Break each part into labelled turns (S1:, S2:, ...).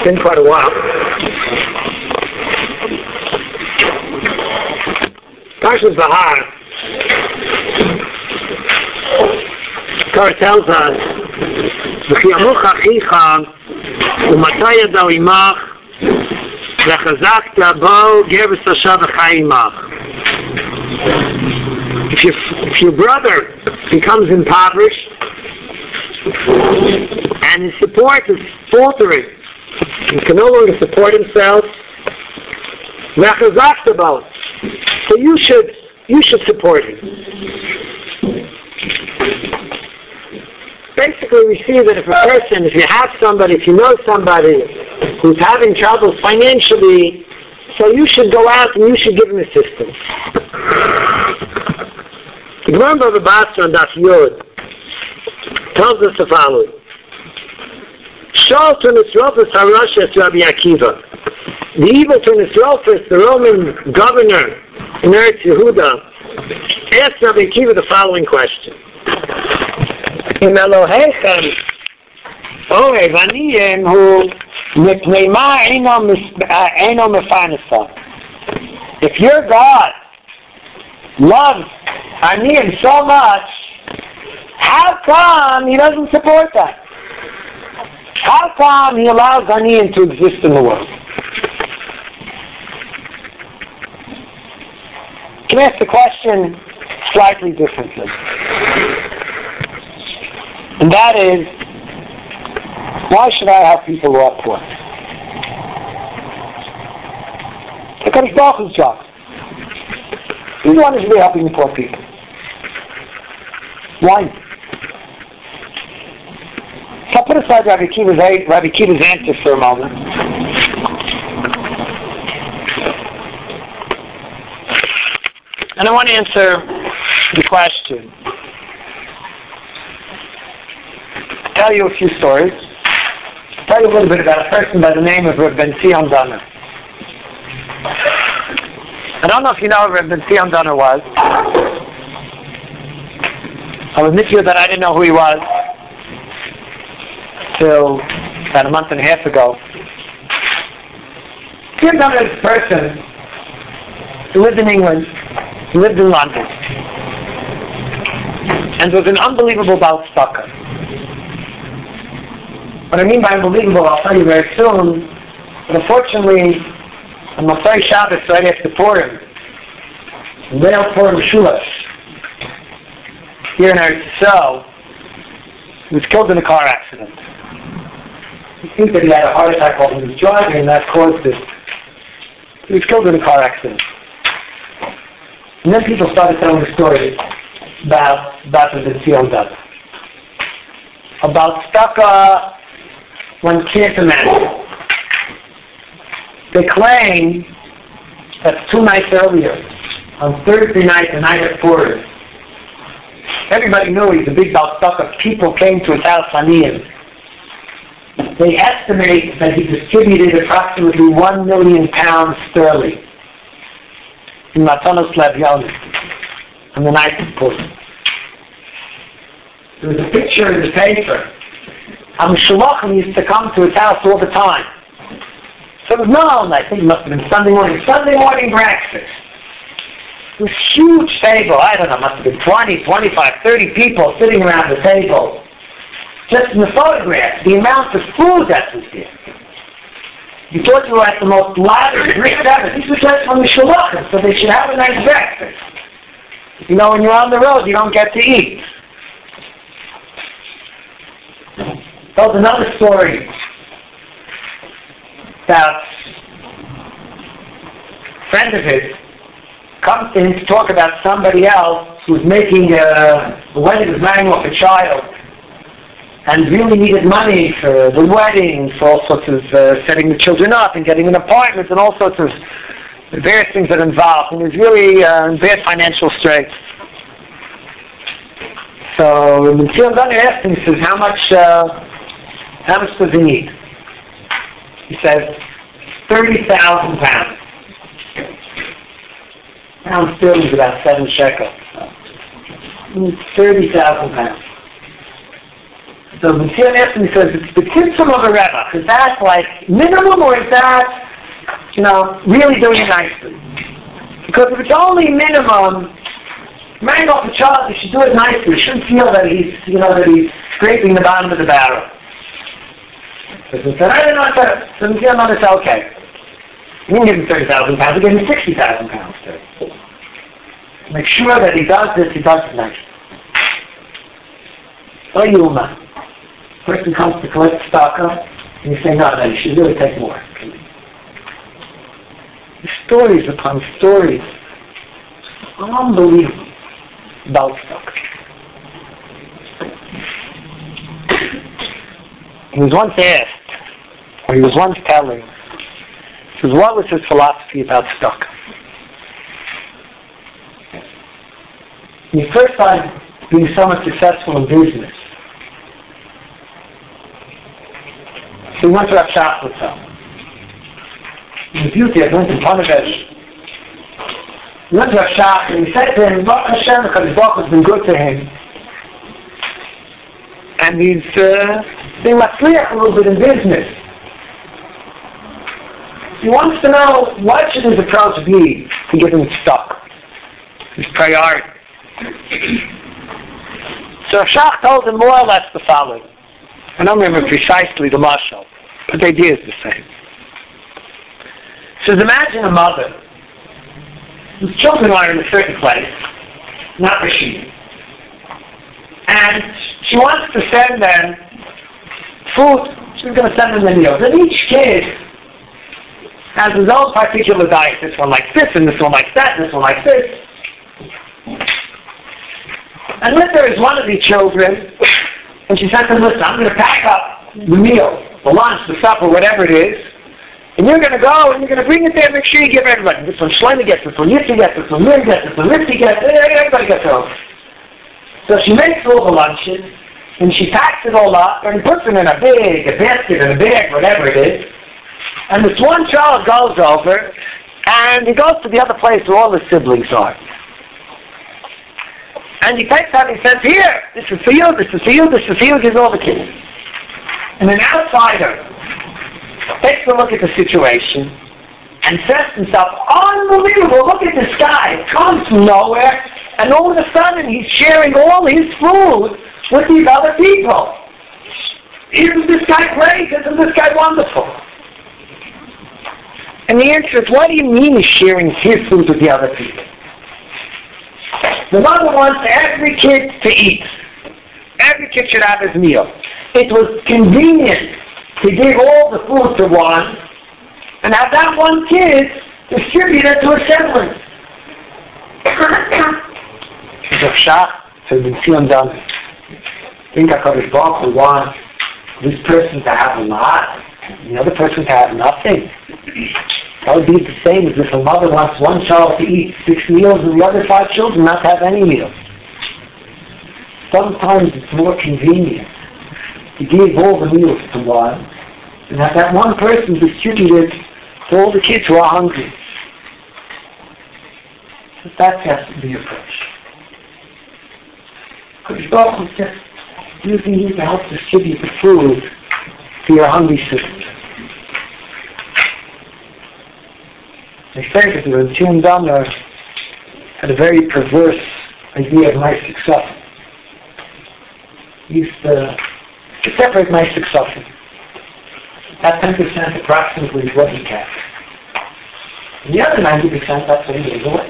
S1: been quite a while. Parshas Bahar. Torah tells us, "V'chi amuch achicha u'matay yadav imach v'chazakta bo ger v'sasha v'chai imach." If your brother becomes impoverished and his support is faltering, he can no longer support himself, v'chazakta bo, so you should support him. Basically, we see that if you have somebody, if you know somebody who's having trouble financially, so you should go out and you should give him assistance. The Gemara of the Basra on Daf Yod tells us the following: Shal to Nisrophus HaRashas Rabbi Akiva. The evil to Nisrophus, the Roman governor in Eretz Yehuda, asked Rabbi Akiva the following question: Im Elohechem ohev aniyim hu mipnei ma eino mefanesa. If your God loves aniyim so much, how come He doesn't support that? How come He allows aniyim to exist in the world? You can ask the question slightly differently. And that is, why should I help people who are poor? Look at his Baruch's job. He's the one who should be helping the poor people. Why? So I'll put aside Rabbi Akiva's answer for a moment. And I want to answer the question. Tell you a few stories. Tell you a little bit about a person by the name of Reb Ben Zion Donner. I don't know if you know who Reb Ben Zion Donner was. I'll admit to you that I didn't know who he was till about a month and a half ago. Zion Donner is a person who lived in England, who lived in London, and was an unbelievable Baal Tzedakah. What I mean by unbelievable, I'll tell you very soon. But unfortunately, on Motzei Shabbos, right after Purim, in Leil Purim Shulash, here in Eretz Yisrael, he was killed in a car accident. He thinks that he had a heart attack while he was driving, and that caused it. He was killed in a car accident. And then people started telling the story about the Ben Zion Donner. About tzedakah one can't imagine. They claim that 2 nights earlier, on Thursday night, the night of Purim, everybody knew he's a big Baal Tzedakah. People came to his house aniyim. They estimate that he distributed approximately 1 million pounds sterling in Matanos Lev Yoni on the night of Purim. There was a picture in the paper. Shulachim used to come to his house all the time. So it was known, I think it must have been Sunday morning breakfast. It was a huge table, I don't know, must have been 20, 25, 30 people sitting around the table. Just in the photograph, the amount of food that was there. You thought you were at the most lavish, rich ever. These were just from the Shulachim, so they should have a nice breakfast. You know, when you're on the road, you don't get to eat. Told another story about a friend of his comes to him to talk about somebody else who's making a wedding, was marrying off a child, and really needed money for the wedding, for all sorts of setting the children up and getting an apartment and all sorts of various things that are involved, and he's really in bad financial straits. So Ben Zion Donner asked him, he says, how much does he need? He says, 30,000 pounds. Pound sterling is about 7 shekels. 30,000 pounds. So the Tzia asks him, he says, it's the titzum of a rebbe. Is that like minimum, or is that, really doing it nicely? Because if it's only minimum, marrying off a child, you should do it nicely. You shouldn't feel that he's scraping the bottom of the barrel. So he said, I don't know. So the Tzia said, okay. You can give him 30,000 pounds, you give him 60,000 pounds. Make sure that he does it nicely. So Yuma. Person comes to collect stock, and you say, no, you should really take more. Stories upon stories. Unbelievable about stock. He was once asked, or he was once telling, he says, what was his philosophy about stock? When he first started being somewhat successful in business, so he went to Rav Shachlitzah. In the beauty of went to Ponevezh. He went to Rav Shach and he said to him, Baruch Hashem, because his Baruch has been good to him. And he's being matzliach a little bit in business. He wants to know what should his approach be to give him stock. His priority. So Rav Shach told him more or less the following. I don't remember precisely the mashal, but the idea is the same. So imagine a mother whose children are in a certain place, not where she is. And she wants to send them food. She's going to send them the meals. And each kid has his own particular diet. This one likes this, and this one likes that, and this one likes this. And when there is one of these children, and she said to him, listen, I'm going to pack up the meal, the lunch, the supper, whatever it is, and you're going to go and you're going to bring it there and make sure you give everybody. This one Shlomo gets, this one Yitzi gets, this one Mir gets, this one Ritzi gets, everybody gets home. So she makes all the lunches, and she packs it all up, and puts them in a basket, in a bag, whatever it is, and this one child goes over, and he goes to the other place where all his siblings are. And he takes out and he says, here, this is for you, this is for you, this is for you, gives all the kids. And an outsider takes a look at the situation and says to himself, unbelievable, look at this guy, it comes from nowhere, and all of a sudden he's sharing all his food with these other people. Isn't this guy great? Isn't this guy wonderful? And the answer is, what do you mean he's sharing his food with the other people? The mother wants every kid to eat. Every kid should have his meal. It was convenient to give all the food to one and have that one kid distribute it to a sibling. Rav Shach said, I think HaKadosh Baruch Hu wants this person to have a lot and the other person to have nothing. That would be the same as if a mother wants one child to eat 6 meals and the other 5 children not to have any meals. Sometimes it's more convenient to give all the meals to one and have that one person distributed to all the kids who are hungry. So that has to be the approach. Because God is just using you to help distribute the food to your hungry siblings. They say that the Tzim Damar had a very perverse idea of my success. He used to separate my success. That 10% approximately is what he kept. And the other 90%, that's what he gave away.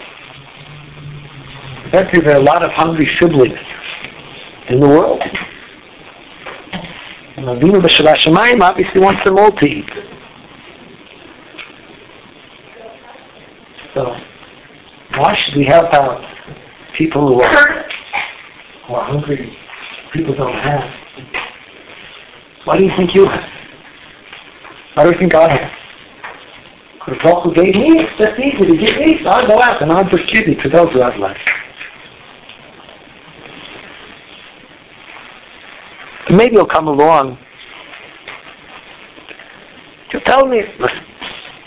S1: That there are a lot of hungry siblings in the world. And Avinu B'Shalach Shamayim obviously wants them all to eat. So, why should we help out people who are hungry, people don't have? Why do you think you have? Why do you think I have? Because the who gave me, it's just easy to give me, so I'll go out and I'll distribute to those who have less. And maybe you'll come along. You'll tell me, listen,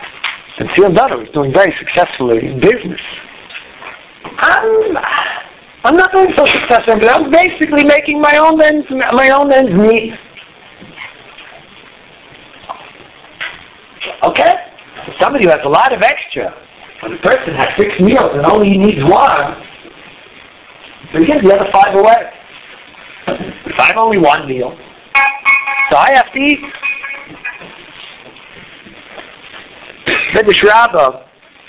S1: and Tzim Damar is doing very successfully in business. I'm not doing so successful, but I'm basically making my own ends meet. Okay? Somebody who has a lot of extra, when a person has 6 meals and only needs 1, so he gives the other 5 away. If I have only 1 meal, so I have to eat. Medrash Rabbah,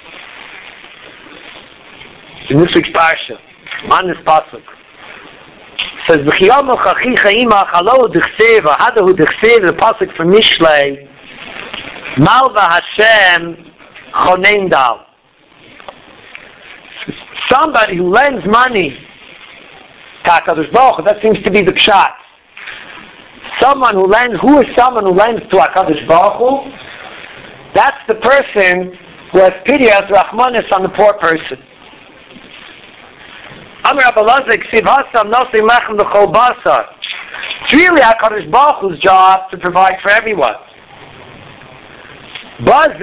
S1: in this week's parsha, on this pasuk, says, "V'chiyamu chachicha imach alo d'chsev hadahu d'chsev." The pasuk from Mishlei, Malva Hashem chonein dal. Somebody who lends money to HaKadosh Baruch Hu, that seems to be the pshat. Who is someone who lends to HaKadosh Baruch Hu? That's the person who has pity as Rahmanis on the poor person. Amar Abalazik Siv Hasam Nasi Lechem L'Chol Basar. It's really HaKadosh Baruch Hu's job to provide for everyone. But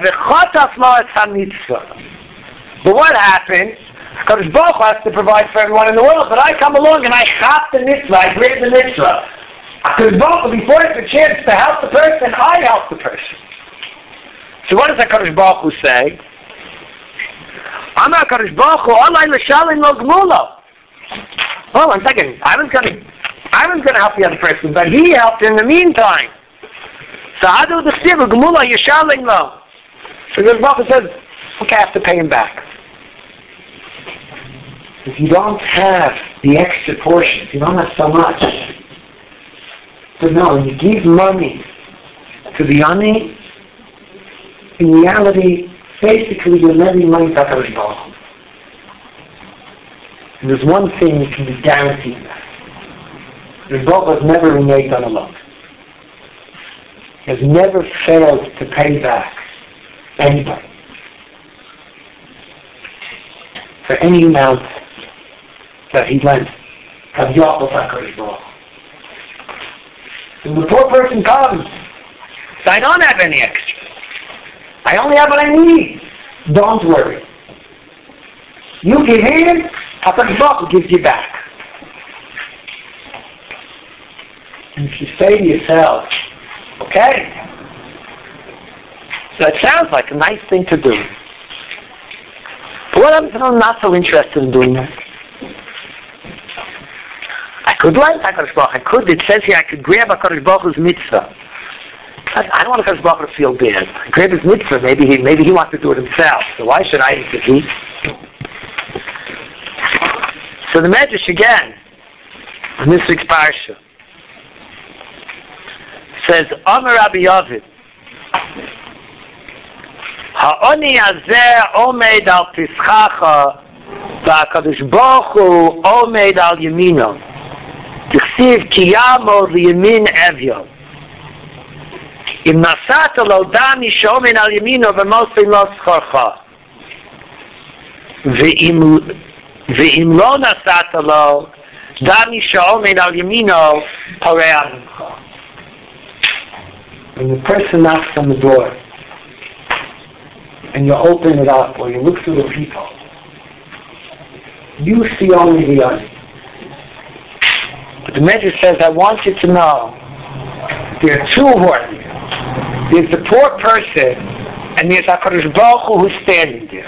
S1: what happens? HaKadosh Baruch Hu has to provide for everyone in the world, but I come along and I chop the mitzvah, I grab the mitzvah. HaKadosh Baruch Hu, before it's a chance to help the person, I help the person. So what does HaKadosh Baruch Hu say? I'm HaKadosh Baruch Hu, Alay l'shalim lo gmulo. Oh, 1 second. I was going to help the other person, but he helped in the meantime. So Adu d'chsiv gmulo yishalim lo. So HaKadosh Baruch Hu says, okay, I have to pay him back. If you don't have the extra portion, if you don't have so much, but no, when you give money to the ani, in reality, basically you're lending money to HaKadosh Baruch Hu. And there's one thing you can be guaranteed that. The Baruch Hu has never reneged on a loan. He has never failed to pay back anybody for any amount that he lent. HaKadosh Baruch Hu. And the poor person comes, so I don't have any extra. I only have what I need. Don't worry. You give him, HaKadosh Baruch Hu gives you back. And if you say to yourself, okay, so it sounds like a nice thing to do. But what happens if I'm not so interested in doing that? I could lend HaKadosh Baruch Hu. I could. It says here I could grab HaKadosh Baruch Hu's mitzvah. I don't want HaKadosh Baruch Hu to feel bad. I grab his mitzvah. Maybe he wants to do it himself. So why should I intervene? So the Medrash again, in this week's parsha, says, Amar Rabbi Yovid, Ha'oni hazeh omed al pischacha, v'HaKadosh Baruch Hu omed al yamino. T'chsiv ki yamod liyamin evyo. Im nasata lo dami shomen al yamino v'mosei lo schorcha. Ve'im lo nasata lo dami shomen al yamino parei animcha. When the person knocks on the door and you open it up or you look through the people, you see only the other. But the Medrash says, I want you to know there are 2 who are there. There's the poor person and there's HaKadosh Baruch Hu who's standing there.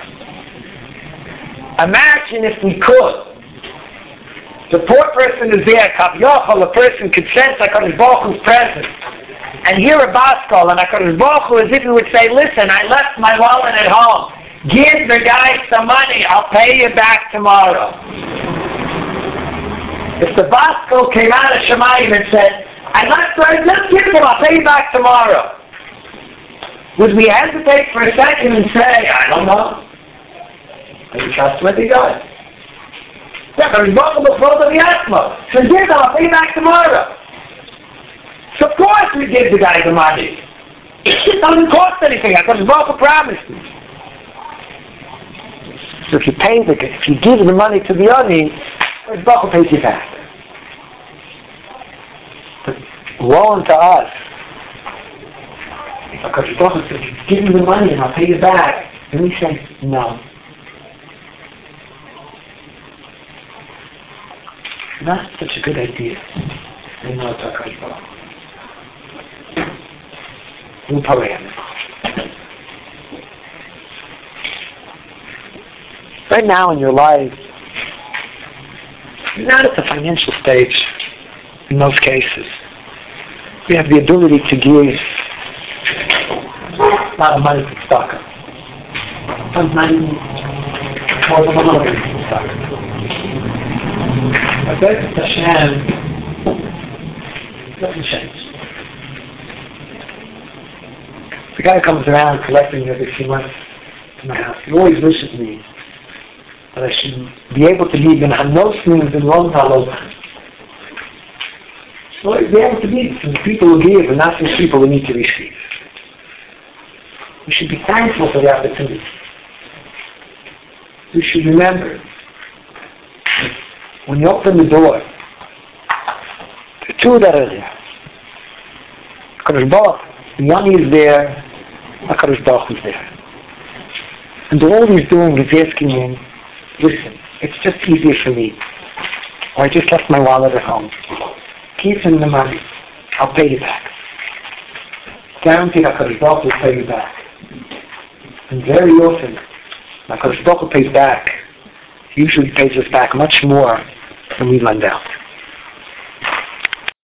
S1: Imagine if we could. The poor person is there, Kav Yochel, the person could sense HaKadosh Baruch Hu's presence. And hear a baskol, and HaKadosh Baruch Hu, as if he would say, listen, I left my wallet at home. Give the guy some money. I'll pay you back tomorrow. If the baskol came out of Shemayim and said, just give him, I'll pay you back tomorrow. Would we hesitate for a second and say, I don't know. Are you trustworthy guy? HaKadosh Baruch Hu before the Yasmo. So give him, I'll pay you back tomorrow. So of course we give the guy the money. It doesn't cost anything. HaKadosh Baruch Hu promised me. So if you give the money to the Oni, HaKadosh Baruch Hu pays you back. But woe unto us. If HaKadosh Baruch Hu says, give me the money and I'll pay you back, then we say, no.
S2: not such a good idea. You know, right now in your life, you're not at the financial stage in most cases. You have the ability to give a lot of money to tzedakah. Sometimes not even more than a little bit to tzedakah. But B'ezras Hashem doesn't change. The guy comes around collecting every few months to my house. He always wishes me that I should be able to be in Hanosim and Long Haloba. Well, be able to be from the people who give and not from the people who need to receive. We should be thankful for the opportunity. We should remember, when you open the door, the two that are there, HaKadosh Baruch, the Yoni is there, HaKadosh Baruch is there. And all he's doing is asking him, listen, it's just easier for me. Or I just left my wallet at home. Keep him the money. I'll pay you back. Guaranteed HaKadosh Baruch will pay you back. And very often, HaKadosh Baruch pays back. He usually pays us back much more than we lend out.